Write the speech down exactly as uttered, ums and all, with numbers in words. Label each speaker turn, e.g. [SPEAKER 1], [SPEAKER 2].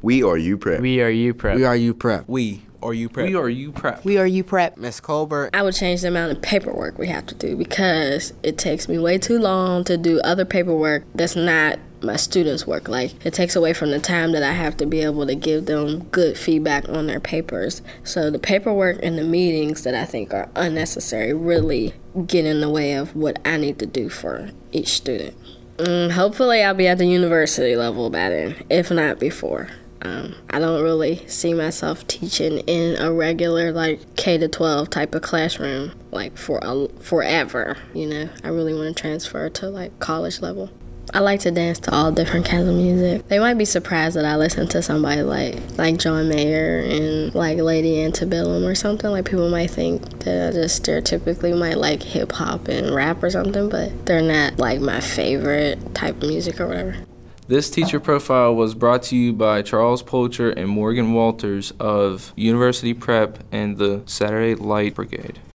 [SPEAKER 1] We are U Prep.
[SPEAKER 2] We are U Prep.
[SPEAKER 3] We are U Prep.
[SPEAKER 4] We are U Prep.
[SPEAKER 2] We are U Prep.
[SPEAKER 5] We are U Prep.
[SPEAKER 3] Miss Colbert.
[SPEAKER 6] I would change the amount of paperwork we have to do because it takes me way too long to do other paperwork that's not my students' work. Like, it takes away from the time that I have to be able to give them good feedback on their papers. So the paperwork and the meetings that I think are unnecessary really get in the way of what I need to do for each student. Mm, hopefully I'll be at the university level by then, if not before. Um, I don't really see myself teaching in a regular, like, K to twelve type of classroom, like, for a, forever, you know. I really want to transfer to, like, college level. I like to dance to all different kinds of music. They might be surprised that I listen to somebody like like John Mayer and like Lady Antebellum or something. Like, people might think that I just stereotypically might like hip-hop and rap or something, but they're not, like, my favorite type of music or whatever.
[SPEAKER 2] This teacher profile was brought to you by Charles Polcher and Morgan Walters of University Prep and the Saturday Light Brigade.